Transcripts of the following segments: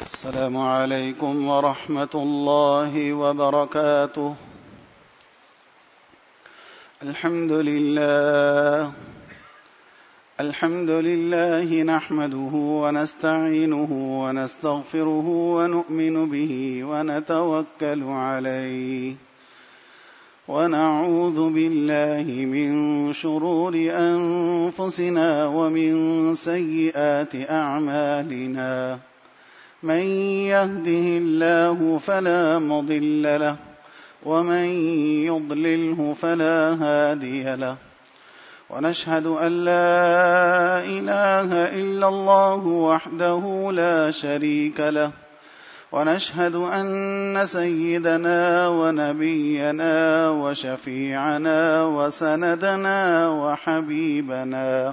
السلام عليكم ورحمة الله وبركاته. الحمد لله نحمده ونستعينه ونستغفره ونؤمن به ونتوكل عليه ونعوذ بالله من شرور أنفسنا ومن سيئات أعمالنا. من يهده الله فلا مضل له ومن يضلله فلا هادي له، ونشهد أن لا إله إلا الله وحده لا شريك له، ونشهد أن سيدنا ونبينا وشفيعنا وسندنا وحبيبنا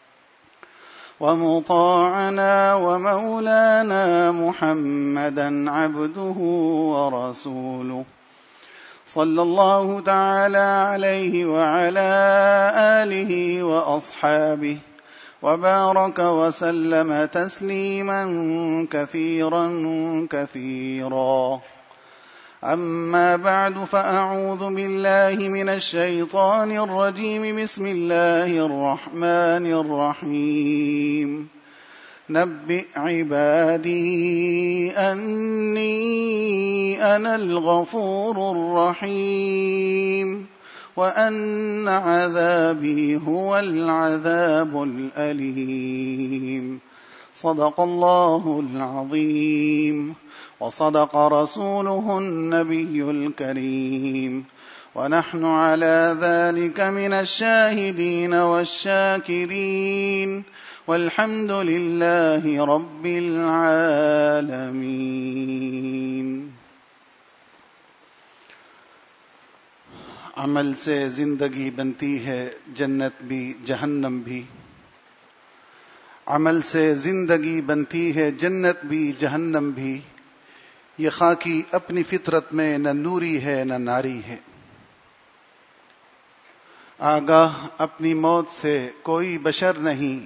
ومطاعنا ومولانا محمدا عبده ورسوله، صلى الله تعالى عليه وعلى آله وأصحابه وبارك وسلم تسليما كثيرا كثيرا. أما بعد، فأعوذ بالله من الشيطان الرجيم. بسم الله الرحمن الرحيم. نبئ عبادي أني أنا الغفور الرحيم وأن عذابي هو العذاب الأليم. صدق الله العظيم وصدق رسوله النبي الكريم، ونحن على ذلك من الشاهدين والشاكرين، والحمد لله رب العالمين. عمل سے زندگی بنتی ہے جنت بھی جہنم بھی، عمل سے زندگی بنتی ہے جنت بھی جہنم بھی، یہ خاکی اپنی فطرت میں نہ نوری ہے نہ ناری ہے. آگاہ اپنی موت سے کوئی بشر نہیں،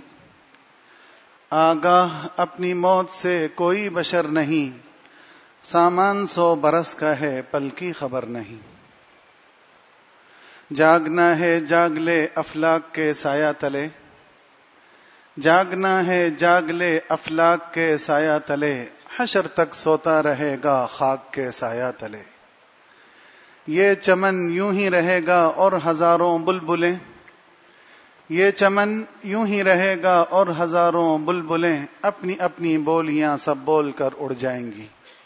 آگاہ اپنی موت سے کوئی بشر نہیں، سامان 100 برس کا ہے پل کی خبر نہیں. جاگنا ہے جاگ لے افلاک کے سایہ تلے، جاگنا ہے جاگ لے افلاک کے سایہ تلے، حشر تک سوتا رہے گا خاک کے سایہ تلے. یہ چمن یوں ہی رہے گا اور ہزاروں بلبلیں، یہ چمن یوں ہی رہے گا اور ہزاروں بلبلیں اپنی اپنی بولیاں سب بول کر اڑ جائیں گی.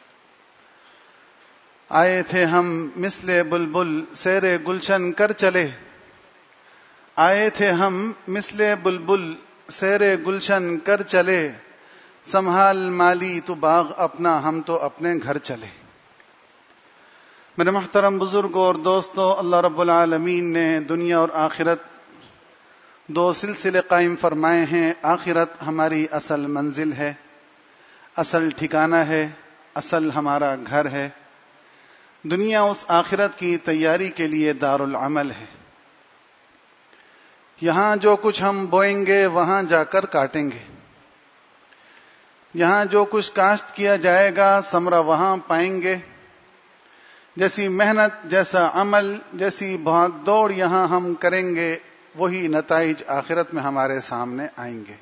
آئے تھے ہم مثل بلبل سیر گلشن کر چلے، آئے تھے ہم مثل بلبل سیر گلشن کر چلے، سنبھال مالی تو باغ اپنا ہم تو اپنے گھر چلے. میرے محترم بزرگوں اور دوستوں، اللہ رب العالمین نے دنیا اور آخرت 2 سلسلے قائم فرمائے ہیں. آخرت ہماری اصل منزل ہے، اصل ٹھکانہ ہے، اصل ہمارا گھر ہے. دنیا اس آخرت کی تیاری کے لیے دار العمل ہے. یہاں جو کچھ ہم بوئیں گے وہاں جا کر کاٹیں گے، یہاں جو کچھ کاشت کیا جائے گا ثمرہ وہاں پائیں گے. جیسی محنت، جیسا عمل، جیسی بھاگ دوڑ یہاں ہم کریں گے، وہی نتائج آخرت میں ہمارے سامنے آئیں گے.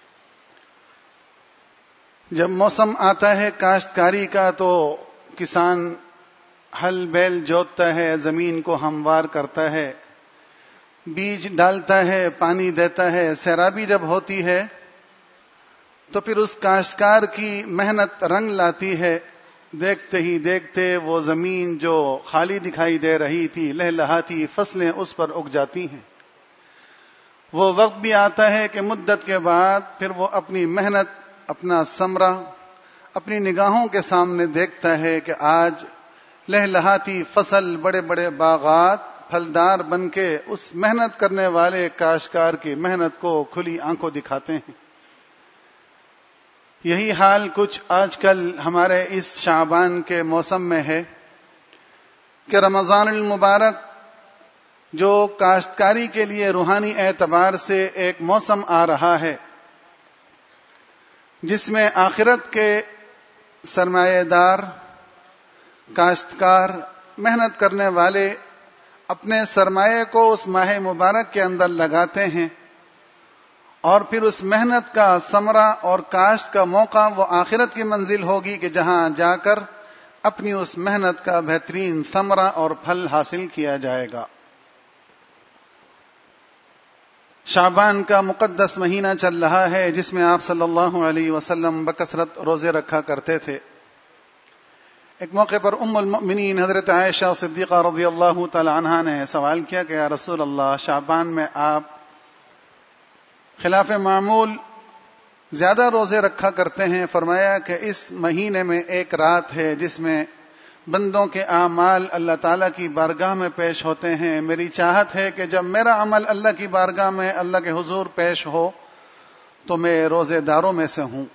جب موسم آتا ہے کاشتکاری کا تو کسان ہل بیل جوتتا ہے، زمین کو ہموار کرتا ہے، بیج ڈالتا ہے، پانی دیتا ہے. سیرابی جب ہوتی ہے تو پھر اس کاشتکار کی محنت رنگ لاتی ہے. دیکھتے ہی دیکھتے وہ زمین جو خالی دکھائی دے رہی تھی، لہلہاتی فصلیں اس پر اگ جاتی ہیں. وہ وقت بھی آتا ہے کہ مدت کے بعد پھر وہ اپنی محنت، اپنا ثمرہ اپنی نگاہوں کے سامنے دیکھتا ہے کہ آج لہلہاتی فصل، بڑے بڑے باغات پھلدار بن کے اس محنت کرنے والے کاشتکار کی محنت کو کھلی آنکھوں دکھاتے ہیں. یہی حال کچھ آج کل ہمارے اس شعبان کے موسم میں ہے کہ رمضان المبارک جو کاشتکاری کے لیے روحانی اعتبار سے ایک موسم آ رہا ہے، جس میں آخرت کے سرمایہ دار، کاشتکار، محنت کرنے والے اپنے سرمایہ کو اس ماہ مبارک کے اندر لگاتے ہیں، اور پھر اس محنت کا ثمرہ اور کاشت کا موقع وہ آخرت کی منزل ہوگی کہ جہاں جا کر اپنی اس محنت کا بہترین ثمرہ اور پھل حاصل کیا جائے گا۔ شعبان کا مقدس مہینہ چل رہا ہے، جس میں آپ صلی اللہ علیہ وسلم بکثرت روزے رکھا کرتے تھے۔ ایک موقع پر ام المؤمنین حضرت عائشہ صدیقہ رضی اللہ تعالی عنہا نے سوال کیا کہ یا رسول اللہ، شعبان میں آپ خلاف معمول زیادہ روزے رکھا کرتے ہیں۔ فرمایا کہ اس مہینے میں ایک رات ہے جس میں بندوں کے اعمال اللہ تعالیٰ کی بارگاہ میں پیش ہوتے ہیں۔ میری چاہت ہے کہ جب میرا عمل اللہ کی بارگاہ میں اللہ کے حضور پیش ہو تو میں روزے داروں میں سے ہوں۔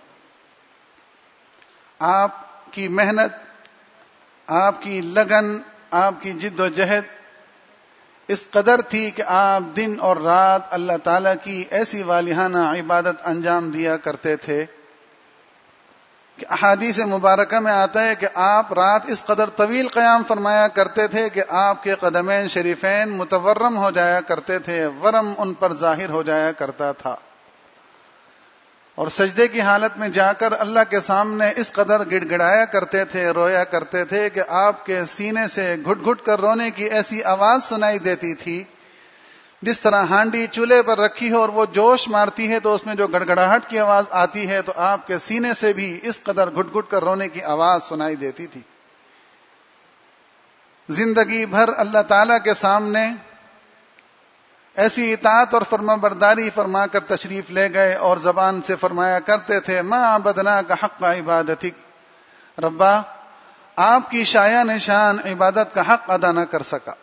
آپ کی محنت، آپ کی لگن، آپ کی جد و جہد اس قدر تھی کہ آپ دن اور رات اللہ تعالیٰ کی ایسی والہانہ عبادت انجام دیا کرتے تھے کہ احادیث مبارکہ میں آتا ہے کہ آپ رات اس قدر طویل قیام فرمایا کرتے تھے کہ آپ کے قدمین شریفین متورم ہو جایا کرتے تھے، ورم ان پر ظاہر ہو جایا کرتا تھا، اور سجدے کی حالت میں جا کر اللہ کے سامنے اس قدر گڑ گڑایا کرتے تھے، رویا کرتے تھے کہ آپ کے سینے سے گھٹ گھٹ کر رونے کی ایسی آواز سنائی دیتی تھی جس طرح ہانڈی چولہے پر رکھی ہو اور وہ جوش مارتی ہے تو اس میں جو گڑگڑاہٹ کی آواز آتی ہے، تو آپ کے سینے سے بھی اس قدر گھٹ گھٹ کر رونے کی آواز سنائی دیتی تھی۔ زندگی بھر اللہ تعالیٰ کے سامنے ایسی اطاعت اور فرما برداری فرما کر تشریف لے گئے، اور زبان سے فرمایا کرتے تھے ما عبدناک حق عبادتک، ربا آپ کی شایع نشان عبادت کا حق ادا نہ کر سکا۔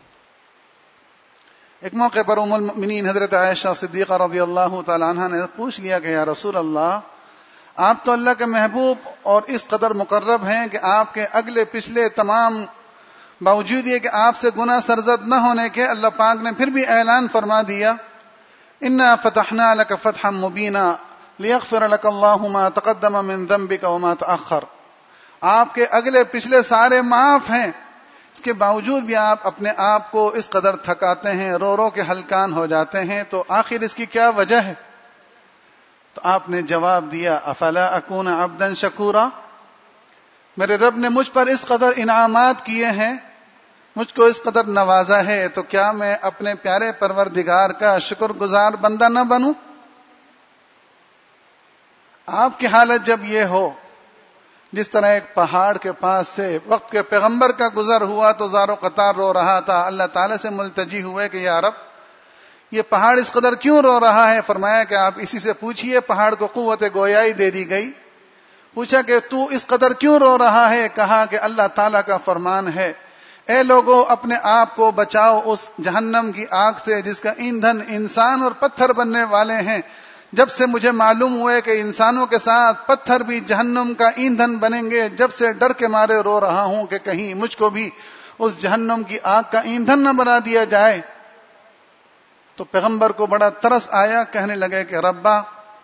ایک موقع پر ام المؤمنین حضرت عائشہ صدیقہ رضی اللہ تعالی عنہ نے پوچھ لیا کہ یا رسول اللہ، آپ تو اللہ کے محبوب اور اس قدر مقرب ہیں کہ آپ کے اگلے پچھلے تمام باوجود یہ کہ آپ سے گناہ سرزد نہ ہونے کے اللہ پاک نے پھر بھی اعلان فرما دیا انا فتحنا لك فتحا مبینا لیغفر لك اللہ ما تقدم من ذنبك وما تأخر، آپ کے اگلے پچھلے سارے معاف ہیں، اس کے باوجود بھی آپ اپنے آپ کو اس قدر تھکاتے ہیں، رو رو کے ہلکان ہو جاتے ہیں، تو آخر اس کی کیا وجہ ہے؟ تو آپ نے جواب دیا افلا اکون عبدا شکورا، میرے رب نے مجھ پر اس قدر انعامات کیے ہیں، مجھ کو اس قدر نوازا ہے، تو کیا میں اپنے پیارے پروردگار کا شکر گزار بندہ نہ بنوں؟ آپ کی حالت جب یہ ہو، جس طرح ایک پہاڑ کے پاس سے وقت کے پیغمبر کا گزر ہوا تو زار و قطار رو رہا تھا، اللہ تعالیٰ سے ملتجی ہوئے کہ یا رب یہ پہاڑ اس قدر کیوں رو رہا ہے؟ فرمایا کہ آپ اسی سے پوچھئے، پہاڑ کو قوت گویائی دے دی گئی۔ پوچھا کہ تو اس قدر کیوں رو رہا ہے؟ کہا کہ اللہ تعالیٰ کا فرمان ہے اے لوگو اپنے آپ کو بچاؤ اس جہنم کی آگ سے جس کا ایندھن انسان اور پتھر بننے والے ہیں۔ جب سے مجھے معلوم ہوئے کہ انسانوں کے ساتھ پتھر بھی جہنم کا ایندھن بنیں گے، جب سے ڈر کے مارے رو رہا ہوں کہ کہیں مجھ کو بھی اس جہنم کی آگ کا ایندھن نہ بنا دیا جائے۔ تو پیغمبر کو بڑا ترس آیا، کہنے لگے کہ ربا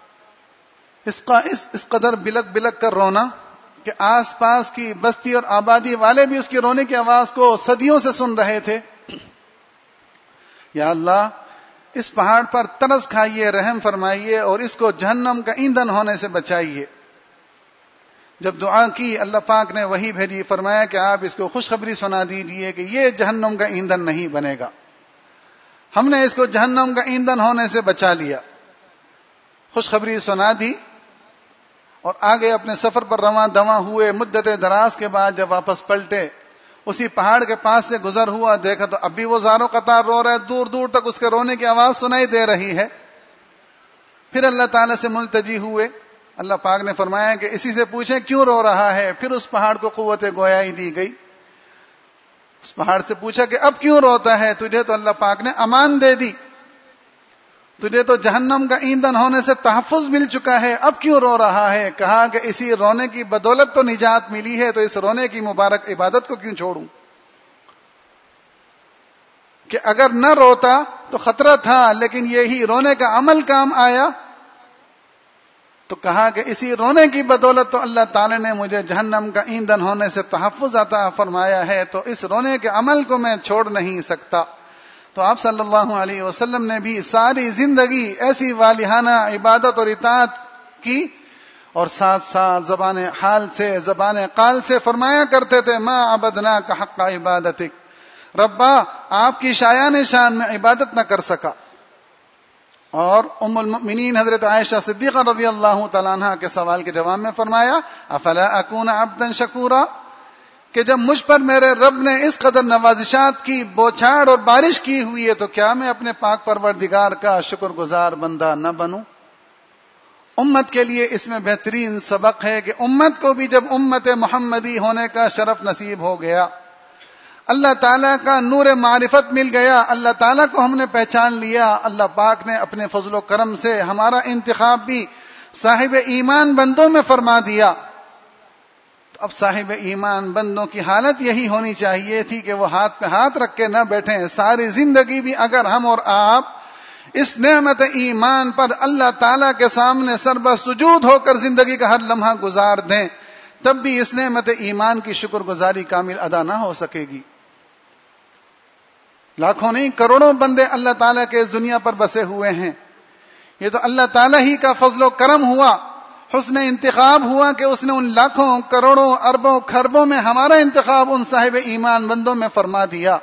اس قدر بلک بلک کر رونا کہ آس پاس کی بستی اور آبادی والے بھی اس کی رونے کی آواز کو صدیوں سے سن رہے تھے۔ یا اللہ اس پہاڑ پر ترس کھائیے، رحم فرمائیے اور اس کو جہنم کا ایندھن ہونے سے بچائیے۔ جب دعا کی اللہ پاک نے وحی بھیجی، فرمایا کہ آپ اس کو خوشخبری سنا دیجیے کہ یہ جہنم کا ایندھن نہیں بنے گا، ہم نے اس کو جہنم کا ایندھن ہونے سے بچا لیا۔ خوشخبری سنا دی اور آگے اپنے سفر پر رواں دواں ہوئے۔ مدت دراز کے بعد جب واپس پلٹے، اسی پہاڑ کے پاس سے گزر ہوا، دیکھا تو اب بھی وہ زاروں قطار رو رہا ہے، دور دور تک اس کے رونے کی آواز سنائی دے رہی ہے۔ پھر اللہ تعالیٰ سے ملتجی ہوئے، اللہ پاک نے فرمایا کہ اسی سے پوچھیں کیوں رو رہا ہے۔ پھر اس پہاڑ کو قوت گویائی دی گئی، اس پہاڑ سے پوچھا کہ اب کیوں روتا ہے؟ تجھے تو اللہ پاک نے امان دے دی، تجھے تو جہنم کا ایندھن ہونے سے تحفظ مل چکا ہے، اب کیوں رو رہا ہے؟ کہا کہ اسی رونے کی بدولت تو نجات ملی ہے، تو اس رونے کی مبارک عبادت کو کیوں چھوڑوں؟ کہ اگر نہ روتا تو خطرہ تھا، لیکن یہی رونے کا عمل کام آیا تو کہا کہ اسی رونے کی بدولت تو اللہ تعالی نے مجھے جہنم کا ایندھن ہونے سے تحفظ عطا فرمایا ہے، تو اس رونے کے عمل کو میں چھوڑ نہیں سکتا۔ تو آپ صلی اللہ علیہ وسلم نے بھی ساری زندگی ایسی والہانہ عبادت اور اطاعت کی، اور ساتھ ساتھ زبان حال سے زبان قال سے فرمایا کرتے تھے ما عبدناک حق عبادتک، ربا آپ کی شایان شان میں عبادت نہ کر سکا۔ اور ام المؤمنین حضرت عائشہ صدیقہ رضی اللہ تعالیٰ عنہ کے سوال کے جواب میں فرمایا افلا اکون عبدا شکورا، کہ جب مجھ پر میرے رب نے اس قدر نوازشات کی، بوچھاڑ اور بارش کی ہوئی ہے، تو کیا میں اپنے پاک پروردگار کا شکر گزار بندہ نہ بنوں؟ امت کے لیے اس میں بہترین سبق ہے کہ امت کو بھی جب امت محمدی ہونے کا شرف نصیب ہو گیا، اللہ تعالیٰ کا نور معرفت مل گیا، اللہ تعالیٰ کو ہم نے پہچان لیا، اللہ پاک نے اپنے فضل و کرم سے ہمارا انتخاب بھی صاحب ایمان بندوں میں فرما دیا۔ تو اب صاحب ایمان بندوں کی حالت یہی ہونی چاہیے تھی کہ وہ ہاتھ پہ ہاتھ رکھ کے نہ بیٹھیں، ساری زندگی بھی اگر ہم اور آپ اس نعمت ایمان پر اللہ تعالیٰ کے سامنے سربہ سجود ہو کر زندگی کا ہر لمحہ گزار دیں، تب بھی اس نعمت ایمان کی شکر گزاری کامل ادا نہ ہو سکے گی۔ لاکھوں نہیں کروڑوں بندے اللہ تعالیٰ کے اس دنیا پر بسے ہوئے ہیں، یہ تو اللہ تعالیٰ ہی کا فضل و کرم ہوا، حسن انتخاب ہوا کہ اس نے ان لاکھوں کروڑوں اربوں خربوں میں ہمارا انتخاب ان صاحب ایمان بندوں میں فرما دیا۔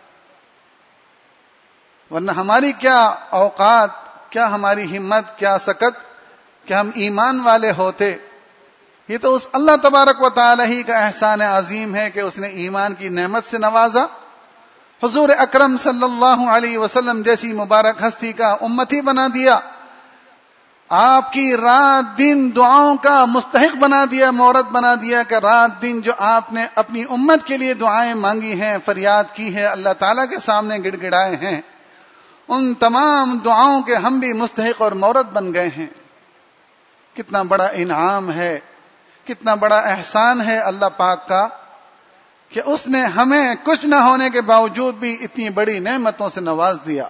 ورنہ ہماری کیا اوقات، کیا ہماری ہمت، کیا سکت کہ ہم ایمان والے ہوتے۔ یہ تو اس اللہ تبارک و تعالی ہی کا احسان عظیم ہے کہ اس نے ایمان کی نعمت سے نوازا، حضور اکرم صلی اللہ علیہ وسلم جیسی مبارک ہستی کا امتی بنا دیا، آپ کی رات دن دعاؤں کا مستحق بنا دیا، مورد بنا دیا کہ رات دن جو آپ نے اپنی امت کے لیے دعائیں مانگی ہیں، فریاد کی ہے، اللہ تعالیٰ کے سامنے گڑ گڑائے ہیں، ان تمام دعاؤں کے ہم بھی مستحق اور مورد بن گئے ہیں۔ کتنا بڑا انعام ہے، کتنا بڑا احسان ہے اللہ پاک کا کہ اس نے ہمیں کچھ نہ ہونے کے باوجود بھی اتنی بڑی نعمتوں سے نواز دیا۔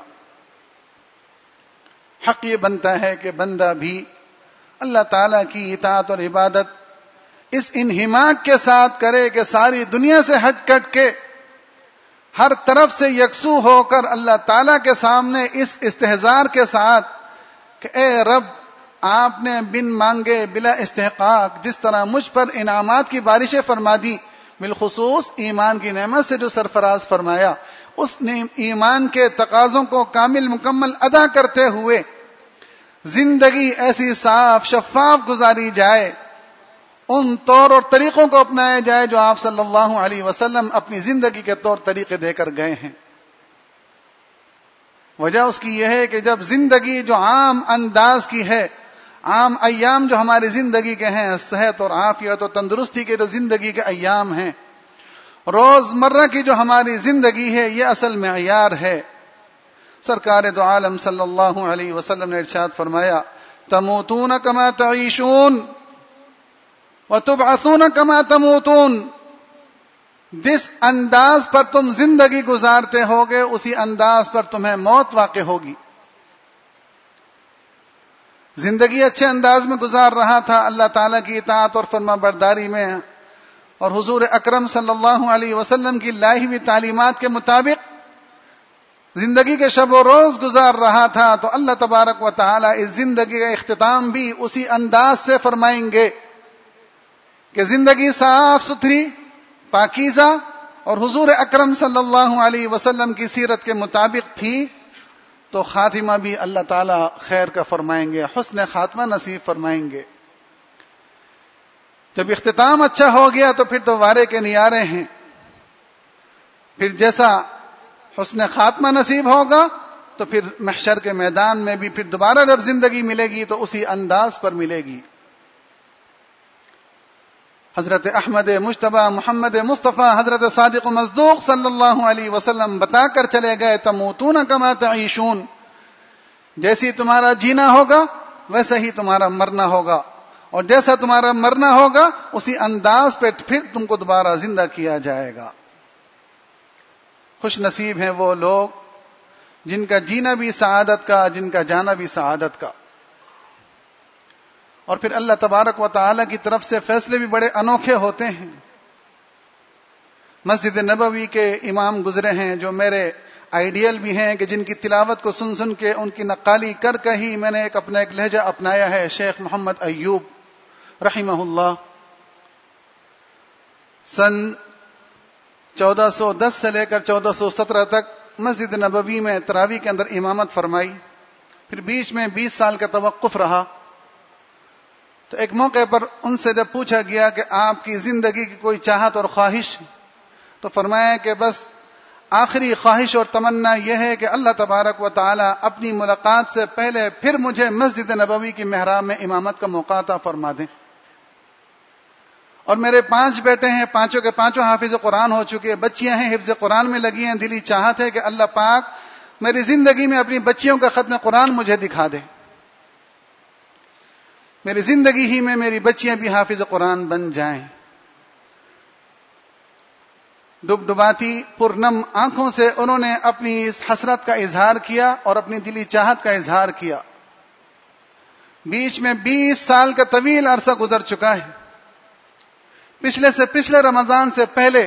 حق یہ بنتا ہے کہ بندہ بھی اللہ تعالیٰ کی اطاعت اور عبادت اس انہماک کے ساتھ کرے کہ ساری دنیا سے ہٹ کٹ کے ہر طرف سے یکسو ہو کر اللہ تعالیٰ کے سامنے اس استحضار کے ساتھ کہ اے رب، آپ نے بن مانگے بلا استحقاق جس طرح مجھ پر انعامات کی بارشیں فرما دی، بالخصوص ایمان کی نعمت سے جو سرفراز فرمایا، اس نے ایمان کے تقاضوں کو کامل مکمل ادا کرتے ہوئے زندگی ایسی صاف شفاف گزاری جائے، ان طور اور طریقوں کو اپنایا جائے جو آپ صلی اللہ علیہ وسلم اپنی زندگی کے طور طریقے دے کر گئے ہیں۔ وجہ اس کی یہ ہے کہ جب زندگی جو عام انداز کی ہے، عام ایام جو ہماری زندگی کے ہیں، صحت اور عافیت اور تندرستی کے جو زندگی کے ایام ہیں، روز مرہ کی جو ہماری زندگی ہے، یہ اصل معیار ہے۔ سرکار دو عالم صلی اللہ علیہ وسلم نے ارشاد فرمایا تموتون کما تعیشون وتبعثون کما تموتون، جس انداز پر تم زندگی گزارتے ہوگے اسی انداز پر تمہیں موت واقع ہوگی۔ زندگی اچھے انداز میں گزار رہا تھا اللہ تعالیٰ کی اطاعت اور فرما برداری میں اور حضور اکرم صلی اللہ علیہ وسلم کی لائی ہوئی تعلیمات کے مطابق زندگی کے شب و روز گزار رہا تھا، تو اللہ تبارک و تعالیٰ اس زندگی کا اختتام بھی اسی انداز سے فرمائیں گے کہ زندگی صاف ستھری پاکیزہ اور حضور اکرم صلی اللہ علیہ وسلم کی سیرت کے مطابق تھی، تو خاتمہ بھی اللہ تعالیٰ خیر کا فرمائیں گے، حسن خاتمہ نصیب فرمائیں گے۔ جب اختتام اچھا ہو گیا تو پھر تو وارے کے نیارے ہیں، پھر جیسا حسن خاتمہ نصیب ہوگا تو پھر محشر کے میدان میں بھی پھر دوبارہ جب زندگی ملے گی تو اسی انداز پر ملے گی۔ حضرت احمد مجتبی محمد مصطفیٰ حضرت صادق مصدوق صلی اللہ علیہ وسلم بتا کر چلے گئے تموتون کما تعیشون، جیسی تمہارا جینا ہوگا ویسا ہی تمہارا مرنا ہوگا، اور جیسا تمہارا مرنا ہوگا اسی انداز پہ پھر تم کو دوبارہ زندہ کیا جائے گا۔ خوش نصیب ہیں وہ لوگ جن کا جینا بھی سعادت کا، جن کا جانا بھی سعادت کا۔ اور پھر اللہ تبارک و تعالی کی طرف سے فیصلے بھی بڑے انوکھے ہوتے ہیں. مسجد نبوی کے امام گزرے ہیں جو میرے آئیڈیل بھی ہیں, کہ جن کی تلاوت کو سن سن کے ان کی نقالی کر کے ہی میں نے اپنا ایک لہجہ اپنایا ہے. شیخ محمد ایوب رحمہ اللہ سن 1410 سے لے کر 1417 تک مسجد نبوی میں تراویح کے اندر امامت فرمائی. پھر بیچ میں 20 سال کا توقف رہا. تو ایک موقع پر ان سے جب پوچھا گیا کہ آپ کی زندگی کی کوئی چاہت اور خواہش, تو فرمایا کہ بس آخری خواہش اور تمنا یہ ہے کہ اللہ تبارک و تعالی اپنی ملاقات سے پہلے پھر مجھے مسجد نبوی کی محراب میں امامت کا موقع عطا فرما دیں. اور میرے 5 بیٹے ہیں, پانچوں کے پانچوں حافظ قرآن ہو چکے, بچیاں ہیں حفظ قرآن میں لگی ہیں. دلی چاہت ہے کہ اللہ پاک میری زندگی میں اپنی بچیوں کا ختم قرآن مجھے دکھا دے, میری زندگی ہی میں میری بچیاں بھی حافظ قرآن بن جائیں. ڈبڈباتی پرنم آنکھوں سے انہوں نے اپنی اس حسرت کا اظہار کیا اور اپنی دلی چاہت کا اظہار کیا. بیچ میں 20 سال کا طویل عرصہ گزر چکا ہے. پچھلے سے پچھلے رمضان سے پہلے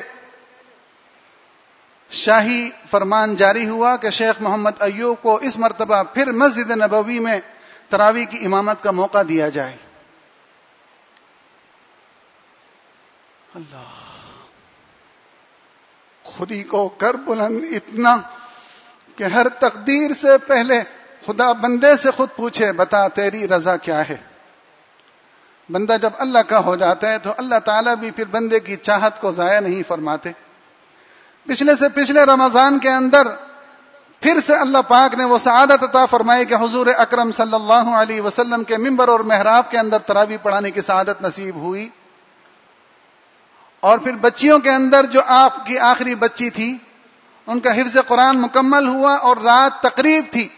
شاہی فرمان جاری ہوا کہ شیخ محمد ایوب کو اس مرتبہ پھر مسجد نبوی میں تراویح کی امامت کا موقع دیا جائے. اللہ خودی کو کر بلند اتنا کہ ہر تقدیر سے پہلے خدا بندے سے خود پوچھے, بتا تیری رضا کیا ہے. بندہ جب اللہ کا ہو جاتا ہے تو اللہ تعالیٰ بھی پھر بندے کی چاہت کو ضائع نہیں فرماتے. پچھلے سے پچھلے رمضان کے اندر پھر سے اللہ پاک نے وہ سعادت عطا فرمائی کہ حضور اکرم صلی اللہ علیہ وسلم کے منبر اور محراب کے اندر تراویح پڑھانے کی سعادت نصیب ہوئی. اور پھر بچیوں کے اندر جو آپ کی آخری بچی تھی ان کا حفظ قرآن مکمل ہوا, اور رات تقریب تھی.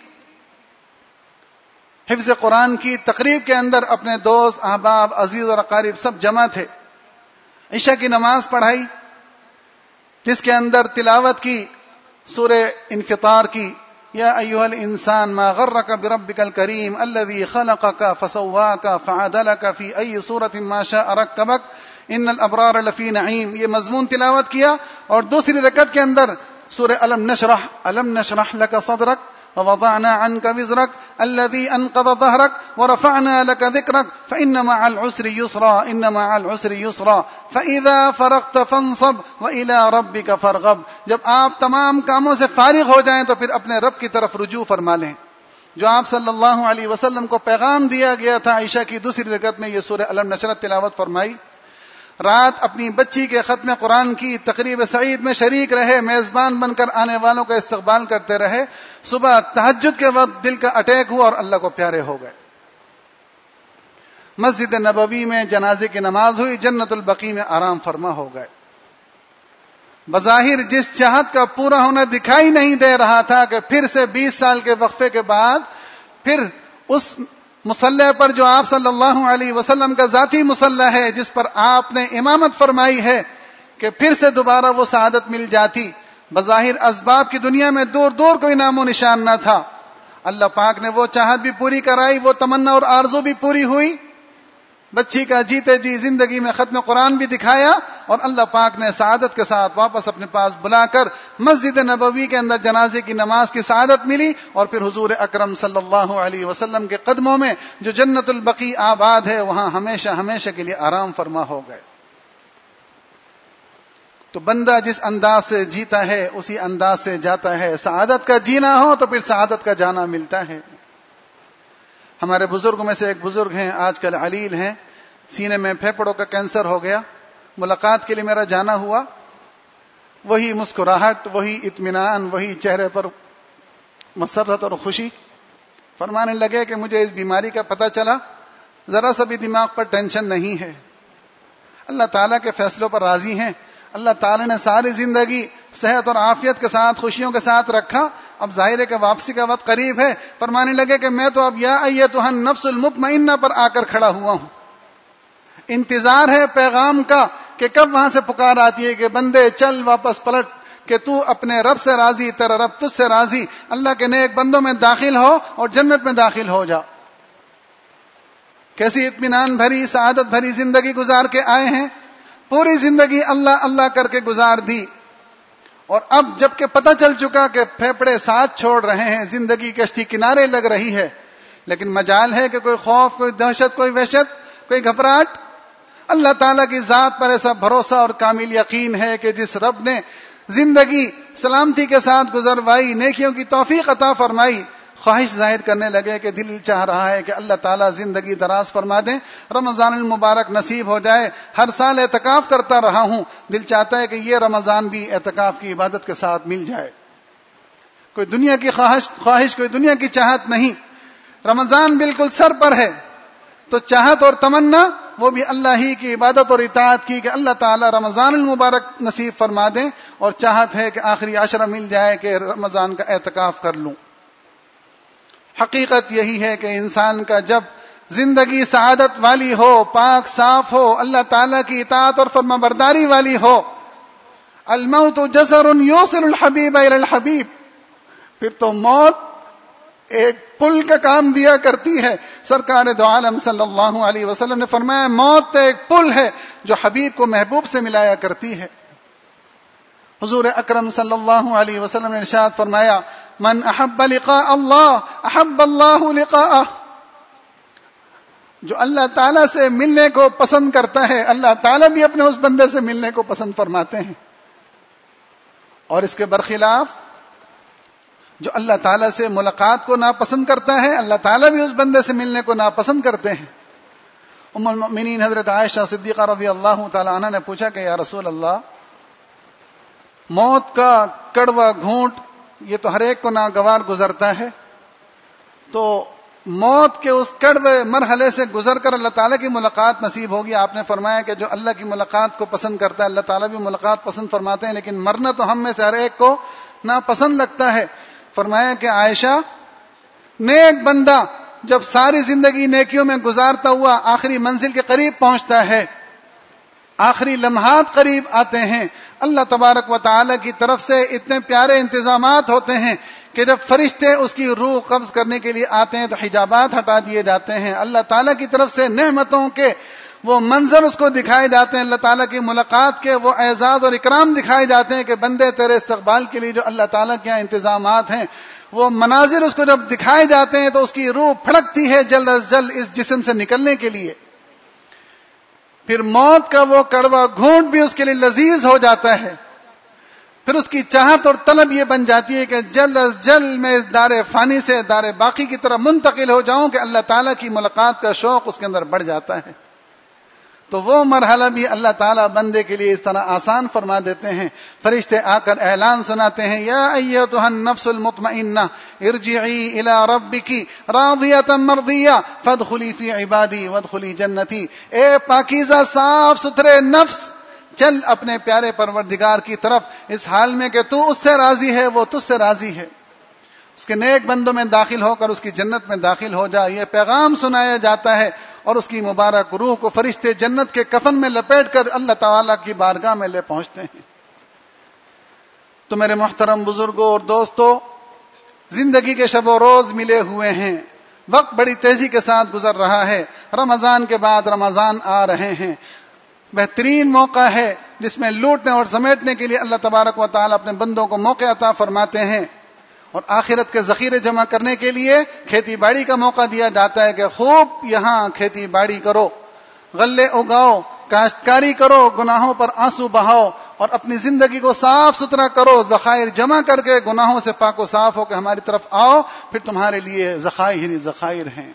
حفظ قرآن کی تقریب کے اندر اپنے دوست احباب عزیز اور اقارب سب جمع تھے. عشاء کی نماز پڑھائی جس کے اندر تلاوت کی سورہ انفطار کی, یا ایھا الانسان ما غرک بربک الکریم الذی خلقک فسواک فعدلک فی ای صورۃ ما شاء رکبک ان الابرار لفی نعیم, یہ مضمون تلاوت کیا. اور دوسری رکعت کے اندر سورہ الم نشرح لک صدرک ووضعنا عنك وزرك الذي انقض ظهرك ورفعنا لك ذكرك فإن مع العسر يسرا إن مع العسر يسرا فإذا فرغت فانصب وإلى ربك فارغب. جب آپ تمام کاموں سے فارغ ہو جائیں تو پھر اپنے رب کی طرف رجوع فرما لیں. جو آپ صلی اللہ علیہ وسلم کو پیغام دیا گیا تھا, عشاء کی دوسری رکعت میں یہ سورہ الم نشرت تلاوت فرمائی. رات اپنی بچی کے ختم قرآن کی تقریب سعید میں شریک رہے, میزبان بن کر آنے والوں کا استقبال کرتے رہے. صبح تہجد کے وقت دل کا اٹیک ہوا اور اللہ کو پیارے ہو گئے. مسجد نبوی میں جنازے کی نماز ہوئی, جنت البقیع میں آرام فرما ہو گئے. بظاہر جس چاہت کا پورا ہونا دکھائی نہیں دے رہا تھا کہ پھر سے 20 سال کے وقفے کے بعد پھر اس مصلی پر جو آپ صلی اللہ علیہ وسلم کا ذاتی مصلی ہے, جس پر آپ نے امامت فرمائی ہے, کہ پھر سے دوبارہ وہ سعادت مل جاتی. بظاہر اسباب کی دنیا میں دور دور کوئی نام و نشان نہ تھا. اللہ پاک نے وہ چاہت بھی پوری کرائی, وہ تمنا اور آرزو بھی پوری ہوئی. بچی کا جیتے جی زندگی میں ختم قرآن بھی دکھایا, اور اللہ پاک نے سعادت کے ساتھ واپس اپنے پاس بلا کر مسجد نبوی کے اندر جنازے کی نماز کی سعادت ملی. اور پھر حضور اکرم صلی اللہ علیہ وسلم کے قدموں میں جو جنت البقیع آباد ہے وہاں ہمیشہ ہمیشہ کے لیے آرام فرما ہو گئے. تو بندہ جس انداز سے جیتا ہے اسی انداز سے جاتا ہے. سعادت کا جینا ہو تو پھر سعادت کا جانا ملتا ہے. ہمارے بزرگوں میں سے ایک بزرگ ہیں, آج کل علیل ہیں, سینے میں پھیپھڑوں کا کینسر ہو گیا. ملاقات کے لیے میرا جانا ہوا, وہی مسکراہٹ, وہی اطمینان, وہی چہرے پر مسرت اور خوشی. فرمانے لگے کہ مجھے اس بیماری کا پتہ چلا, ذرا سا بھی دماغ پر ٹینشن نہیں ہے, اللہ تعالیٰ کے فیصلوں پر راضی ہیں. اللہ تعالیٰ نے ساری زندگی صحت اور عافیت کے ساتھ خوشیوں کے ساتھ رکھا. اب ظاہر ہے کہ واپسی کا وقت قریب ہے. فرمانے لگے کہ میں تو اب یا ایتھا النفس المطمئنہ پر آ کر کھڑا ہوا ہوں. انتظار ہے پیغام کا کہ کب وہاں سے پکار آتی ہے کہ بندے چل واپس پلٹ, کہ تو اپنے رب سے راضی, تیرا رب تجھ سے راضی, اللہ کے نیک بندوں میں داخل ہو اور جنت میں داخل ہو جا. کیسی اطمینان بھری سعادت بھری زندگی گزار کے آئے ہیں, پوری زندگی اللہ اللہ کر کے گزار دی, اور اب جب کہ پتہ چل چکا کہ پھیپھڑے ساتھ چھوڑ رہے ہیں, زندگی کشتی کنارے لگ رہی ہے, لیکن مجال ہے کہ کوئی خوف, کوئی دہشت, کوئی وحشت, کوئی گھبراہٹ. اللہ تعالیٰ کی ذات پر ایسا بھروسہ اور کامل یقین ہے کہ جس رب نے زندگی سلامتی کے ساتھ گزروائی, نیکیوں کی توفیق عطا فرمائی, خواہش ظاہر کرنے لگے کہ دل چاہ رہا ہے کہ اللہ تعالیٰ زندگی دراز فرما دیں, رمضان المبارک نصیب ہو جائے. ہر سال اعتکاف کرتا رہا ہوں, دل چاہتا ہے کہ یہ رمضان بھی اعتکاف کی عبادت کے ساتھ مل جائے. کوئی دنیا کی خواہش, کوئی دنیا کی چاہت نہیں. رمضان بالکل سر پر ہے, تو چاہت اور تمنا وہ بھی اللہ ہی کی عبادت اور اطاعت کی کہ اللہ تعالیٰ رمضان المبارک نصیب فرما دیں, اور چاہت ہے کہ آخری عشرہ مل جائے کہ رمضان کا اعتکاف کر لوں. حقیقت یہی ہے کہ انسان کا جب زندگی سعادت والی ہو, پاک صاف ہو, اللہ تعالیٰ کی اطاعت اور فرما برداری والی ہو, الموت جسر یوصل الحبیب الی الحبیب, پھر تو موت ایک پل کا کام دیا کرتی ہے. سرکار دو عالم صلی اللہ علیہ وسلم نے فرمایا موت ایک پل ہے جو حبیب کو محبوب سے ملایا کرتی ہے. حضور اکرم صلی اللہ علیہ وسلم نے ارشاد فرمایا من احب لقاء اللہ احب اللہ لقاءہ, جو اللہ تعالیٰ سے ملنے کو پسند کرتا ہے اللہ تعالیٰ بھی اپنے اس بندے سے ملنے کو پسند فرماتے ہیں. اور اس کے برخلاف جو اللہ تعالیٰ سے ملاقات کو ناپسند کرتا ہے اللہ تعالیٰ بھی اس بندے سے ملنے کو ناپسند کرتے ہیں. ام المؤمنین حضرت عائشہ صدیقہ رضی اللہ تعالی عنہ نے پوچھا کہ یا رسول اللہ, موت کا کڑوا گھونٹ یہ تو ہر ایک کو ناگوار گزرتا ہے, تو موت کے اس کڑوے مرحلے سے گزر کر اللہ تعالیٰ کی ملاقات نصیب ہوگی. آپ نے فرمایا کہ جو اللہ کی ملاقات کو پسند کرتا ہے اللہ تعالیٰ بھی ملاقات پسند فرماتے ہیں, لیکن مرنا تو ہم میں سے ہر ایک کو ناپسند لگتا ہے. فرمایا کہ عائشہ, نیک بندہ جب ساری زندگی نیکیوں میں گزارتا ہوا آخری منزل کے قریب پہنچتا ہے, آخری لمحات قریب آتے ہیں, اللہ تبارک و تعالی کی طرف سے اتنے پیارے انتظامات ہوتے ہیں کہ جب فرشتے اس کی روح قبض کرنے کے لیے آتے ہیں تو حجابات ہٹا دیے جاتے ہیں. اللہ تعالیٰ کی طرف سے نعمتوں کے وہ منظر اس کو دکھائے جاتے ہیں, اللہ تعالیٰ کی ملاقات کے وہ اعزاز اور اکرام دکھائے جاتے ہیں کہ بندے تیرے استقبال کے لیے جو اللہ تعالیٰ کے یہاں انتظامات ہیں وہ مناظر اس کو جب دکھائے جاتے ہیں تو اس کی روح پھڑکتی ہے جلد از جلد اس جسم سے نکلنے کے لیے. پھر موت کا وہ کڑوا گھونٹ بھی اس کے لیے لذیذ ہو جاتا ہے. پھر اس کی چاہت اور طلب یہ بن جاتی ہے کہ جلد از جلد میں اس دار فانی سے دار باقی کی طرف منتقل ہو جاؤں, کہ اللہ تعالیٰ کی ملاقات کا شوق اس کے اندر بڑھ جاتا ہے. تو وہ مرحلہ بھی اللہ تعالیٰ بندے کے لیے اس طرح آسان فرما دیتے ہیں. فرشتے آ کر اعلان سناتے ہیں یا ایتھا النفس المطمئنہ ارجعی الی ربکی راضیۃ مرضیہ فادخلی فی عبادی وادخلی جنتی. اے پاکیزہ صاف ستھرے نفس, چل اپنے پیارے پروردگار کی طرف اس حال میں کہ تو اس سے راضی ہے, وہ تجھ سے راضی ہے, اس کے نیک بندوں میں داخل ہو کر اس کی جنت میں داخل ہو جا. یہ پیغام سنایا جاتا ہے اور اس کی مبارک روح کو فرشتے جنت کے کفن میں لپیٹ کر اللہ تعالیٰ کی بارگاہ میں لے پہنچتے ہیں. تو میرے محترم بزرگوں اور دوستو, زندگی کے شب و روز ملے ہوئے ہیں, وقت بڑی تیزی کے ساتھ گزر رہا ہے. رمضان کے بعد رمضان آ رہے ہیں, بہترین موقع ہے جس میں لوٹنے اور سمیٹنے کے لیے اللہ تبارک و تعالیٰ اپنے بندوں کو موقع عطا فرماتے ہیں, اور آخرت کے ذخیرے جمع کرنے کے لیے کھیتی باڑی کا موقع دیا جاتا ہے کہ خوب یہاں کھیتی باڑی کرو, غلے اگاؤ, کاشتکاری کرو, گناہوں پر آنسو بہاؤ اور اپنی زندگی کو صاف ستھرا کرو, ذخائر جمع کر کے گناہوں سے پاک و صاف ہو کے ہماری طرف آؤ, پھر تمہارے لیے ذخائر ہی ذخائر ہیں.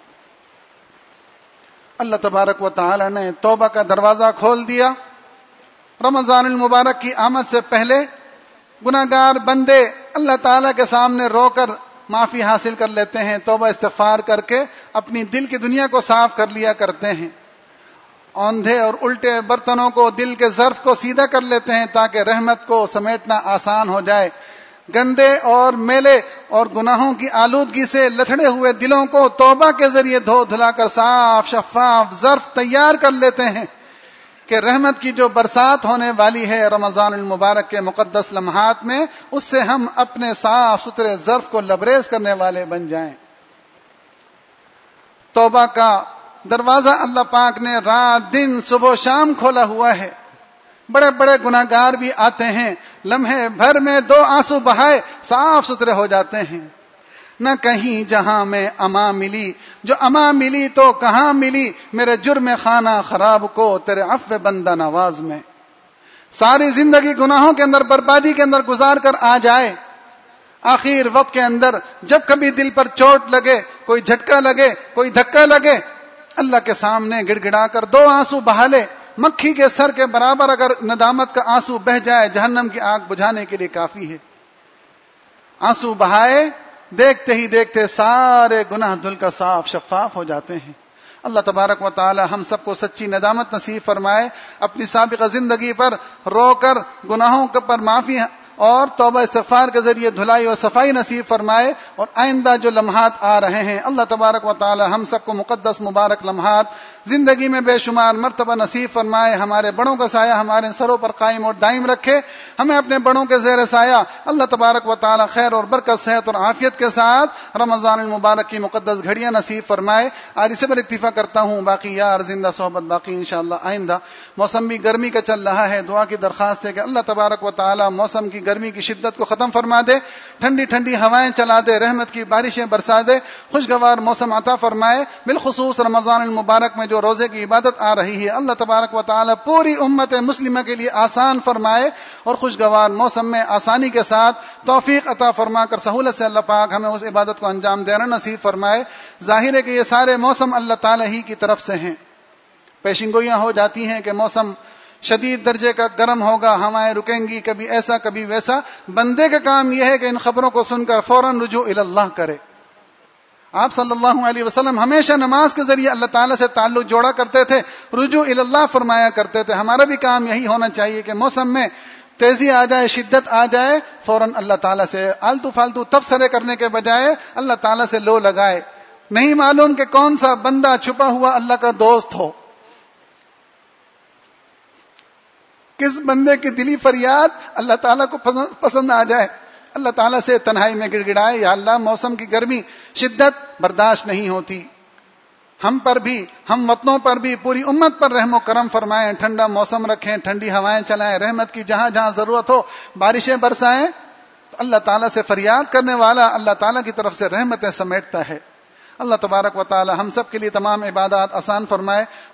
اللہ تبارک و تعالی نے توبہ کا دروازہ کھول دیا. رمضان المبارک کی آمد سے پہلے گناہگار بندے اللہ تعالیٰ کے سامنے رو کر معافی حاصل کر لیتے ہیں, توبہ استغفار کر کے اپنی دل کی دنیا کو صاف کر لیا کرتے ہیں. اوندھے اور الٹے برتنوں کو, دل کے ظرف کو سیدھا کر لیتے ہیں تاکہ رحمت کو سمیٹنا آسان ہو جائے. گندے اور میلے اور گناہوں کی آلودگی سے لتھڑے ہوئے دلوں کو توبہ کے ذریعے دھو دھلا کر صاف شفاف ظرف تیار کر لیتے ہیں کہ رحمت کی جو برسات ہونے والی ہے رمضان المبارک کے مقدس لمحات میں, اس سے ہم اپنے صاف ستھرے ظرف کو لبریز کرنے والے بن جائیں. توبہ کا دروازہ اللہ پاک نے رات دن صبح و شام کھولا ہوا ہے. بڑے بڑے گناہگار بھی آتے ہیں, لمحے بھر میں 2 آنسو بہائے صاف ستھرے ہو جاتے ہیں. نہ کہیں جہاں میں اما ملی, جو اما ملی تو کہاں ملی, میرے جرم خانہ خراب کو تیرے عفو بندہ نواز میں. ساری زندگی گناہوں کے اندر, بربادی کے اندر گزار کر آ جائے, آخر وقت کے اندر جب کبھی دل پر چوٹ لگے, کوئی جھٹکا لگے, کوئی دھکا لگے, اللہ کے سامنے گڑ گڑا کر 2 آنسو بہا لے. مکھی کے سر کے برابر اگر ندامت کا آنسو بہ جائے, جہنم کی آگ بجھانے کے لیے کافی ہے. آنسو بہائے, دیکھتے ہی دیکھتے سارے گناہ دھل کر صاف شفاف ہو جاتے ہیں. اللہ تبارک و تعالی ہم سب کو سچی ندامت نصیب فرمائے, اپنی سابقہ زندگی پر رو کر گناہوں پر معافی اور توبہ استغفار کے ذریعے دھلائی اور صفائی نصیب فرمائے. اور آئندہ جو لمحات آ رہے ہیں, اللہ تبارک و تعالی ہم سب کو مقدس مبارک لمحات زندگی میں بے شمار مرتبہ نصیب فرمائے. ہمارے بڑوں کا سایہ ہمارے سروں پر قائم اور دائم رکھے. ہمیں اپنے بڑوں کے زیر سایہ اللہ تبارک و تعالی خیر اور برکت, صحت اور عافیت کے ساتھ رمضان المبارک کی مقدس گھڑیاں نصیب فرمائے. آج اسی پر اکتفا کرتا ہوں. باقی یار زندہ صحبت باقی انشاءاللہ آئندہ. موسم بھی گرمی کا چل رہا ہے, دعا کی درخواست ہے کہ اللہ تبارک و تعالی موسم کی گرمی کی شدت کو ختم فرما دے, ٹھنڈی ٹھنڈی ہوائیں چلا دے, رحمت کی بارشیں برسا دے, خوشگوار موسم عطا فرمائے. بالخصوص رمضان المبارک میں جو روزے کی عبادت آ رہی ہے, اللہ تبارک و تعالی پوری امت مسلمہ کے لیے آسان فرمائے اور خوشگوار موسم میں آسانی کے ساتھ توفیق عطا فرما کر سہولت سے اللہ پاک ہمیں اس عبادت کو انجام دینا نصیب فرمائے. ظاہر ہے کہ یہ سارے موسم اللہ تعالی ہی کی طرف سے ہیں. پیشنگوئیاں ہو جاتی ہیں کہ موسم شدید درجے کا گرم ہوگا, ہوائیں رکیں گی, کبھی ایسا کبھی ویسا. بندے کا کام یہ ہے کہ ان خبروں کو سن کر فوراً رجوع اللہ کرے. آپ صلی اللہ علیہ وسلم ہمیشہ نماز کے ذریعے اللہ تعالیٰ سے تعلق جوڑا کرتے تھے, رجوع اللہ فرمایا کرتے تھے. ہمارا بھی کام یہی ہونا چاہیے کہ موسم میں تیزی آ جائے, شدت آ جائے, فوراً اللہ تعالیٰ سے آلتو فالتو تبصرے کرنے کے بجائے اللہ تعالیٰ سے لو لگائے. نہیں معلوم کہ کون سا بندہ چھپا ہوا اللہ کا دوست ہو, کس بندے کی دلی فریاد اللہ تعالیٰ کو پسند آ جائے. اللہ تعالیٰ سے تنہائی میں گڑ گڑائے, یا اللہ موسم کی گرمی شدت برداشت نہیں ہوتی, ہم پر بھی, ہم وطنوں پر بھی, پوری امت پر رحم و کرم فرمائیں. ٹھنڈا موسم رکھیں, ٹھنڈی ہوائیں چلائیں, رحمت کی جہاں جہاں ضرورت ہو بارشیں برسائیں. تو اللہ تعالیٰ سے فریاد کرنے والا اللہ تعالیٰ کی طرف سے رحمتیں سمیٹتا ہے. اللہ تبارک و تعالی ہم سب کے لیے تمام عبادات آسان فرمائے.